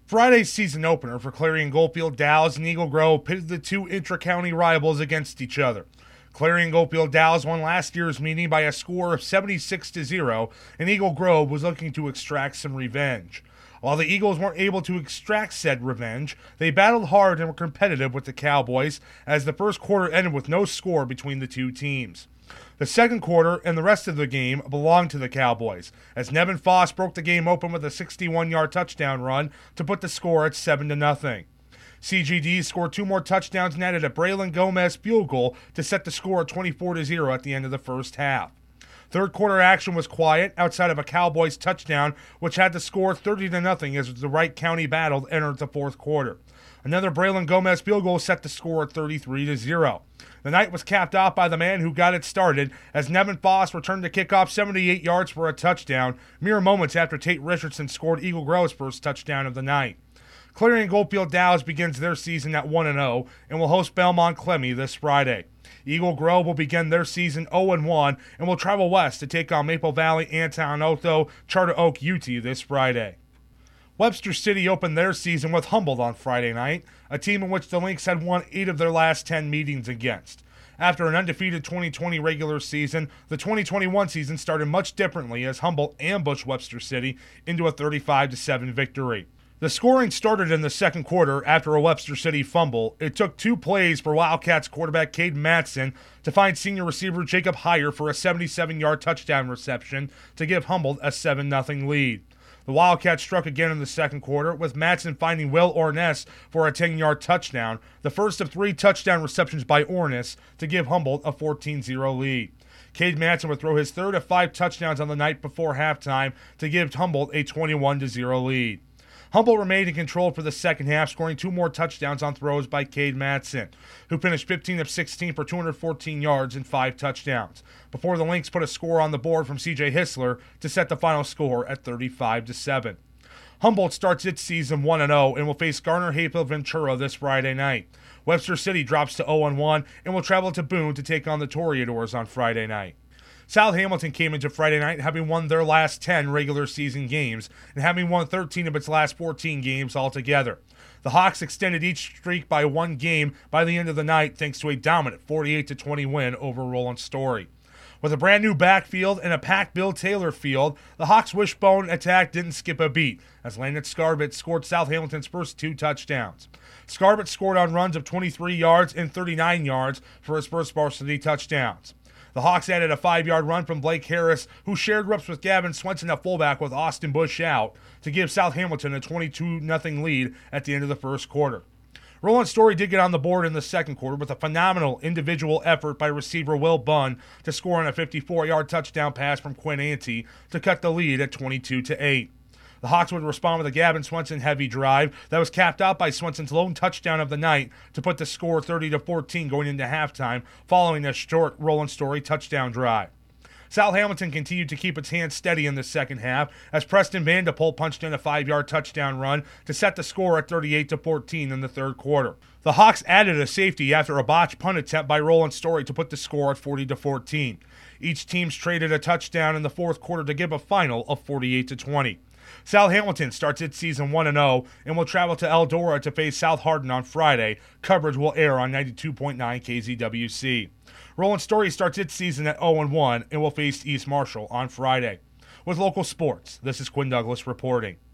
Friday's season opener for Clarion Goldfield Dalles and Eagle Grove pitted the two intra-county rivals against each other. Clarion Goldfield Dalles won last year's meeting by a score of 76-0, and Eagle Grove was looking to extract some revenge. While the Eagles weren't able to extract said revenge, they battled hard and were competitive with the Cowboys as the first quarter ended with no score between the two teams. The second quarter and the rest of the game belonged to the Cowboys, as Nevin Foss broke the game open with a 61-yard touchdown run to put the score at 7-0. CGD scored two more touchdowns and added a Braylon Gomez field goal to set the score at 24-0 at the end of the first half. Third quarter action was quiet outside of a Cowboys touchdown, which had the score 30-0 as the Wright County battle entered the fourth quarter. Another Braylon Gomez field goal set the score at 33-0. The night was capped off by the man who got it started as Nevin Foss returned to kickoff 78 yards for a touchdown, mere moments after Tate Richardson scored Eagle Grove's first touchdown of the night. Clarion Goldfield Dalles begins their season at 1-0 and will host Belmont Clemmy this Friday. Eagle Grove will begin their season 0-1 and will travel west to take on Maple Valley, Anton Otho, Charter Oak UT this Friday. Webster City opened their season with Humboldt on Friday night, a team in which the Lynx had won 8 of their last 10 meetings against. After an undefeated 2020 regular season, the 2021 season started much differently as Humboldt ambushed Webster City into a 35-7 victory. The scoring started in the second quarter after a Webster City fumble. It took 2 plays for Wildcats quarterback Cade Matson to find senior receiver Jacob Heyer for a 77-yard touchdown reception to give Humboldt a 7-0 lead. The Wildcats struck again in the second quarter, with Matson finding Will Orness for a 10-yard touchdown, the first of 3 touchdown receptions by Orness to give Humboldt a 14-0 lead. Cade Matson would throw his third of 5 touchdowns on the night before halftime to give Humboldt a 21-0 lead. Humboldt remained in control for the second half, scoring 2 more touchdowns on throws by Cade Matson, who finished 15 of 16 for 214 yards and 5 touchdowns, before the Lynx put a score on the board from C.J. Hissler to set the final score at 35-7. Humboldt starts its season 1-0 and will face Garner Hayfield Ventura this Friday night. Webster City drops to 0-1 and will travel to Boone to take on the Toreadors on Friday night. South Hamilton came into Friday night having won their last 10 regular season games and having won 13 of its last 14 games altogether. The Hawks extended each streak by 1 game by the end of the night thanks to a dominant 48-20 win over Roland Story. With a brand new backfield and a packed Bill Taylor field, the Hawks' wishbone attack didn't skip a beat as Landon Skarbett scored South Hamilton's first 2 touchdowns. Skarbett scored on runs of 23 yards and 39 yards for his first varsity touchdowns. The Hawks added a 5-yard run from Blake Harris, who shared reps with Gavin Swenson at fullback with Austin Bush out, to give South Hamilton a 22-0 lead at the end of the first quarter. Roland Story did get on the board in the second quarter with a phenomenal individual effort by receiver Will Bunn to score on a 54-yard touchdown pass from Quinn Ante to cut the lead at 22-8. The Hawks would respond with a Gavin Swenson heavy drive that was capped out by Swenson's lone touchdown of the night to put the score 30-14 going into halftime following a short Roland Story touchdown drive. South Hamilton continued to keep its hands steady in the second half as Preston Vanderpool punched in a 5-yard touchdown run to set the score at 38-14 in the third quarter. The Hawks added a safety after a botched punt attempt by Roland Story to put the score at 40-14. Each team's traded a touchdown in the fourth quarter to give a final of 48-20. South Hamilton starts its season 1-0 and will travel to Eldora to face South Hardin on Friday. Coverage will air on 92.9 KZWC. Roland Story starts its season at 0-1 and will face East Marshall on Friday. With local sports, this is Quinn Douglas reporting.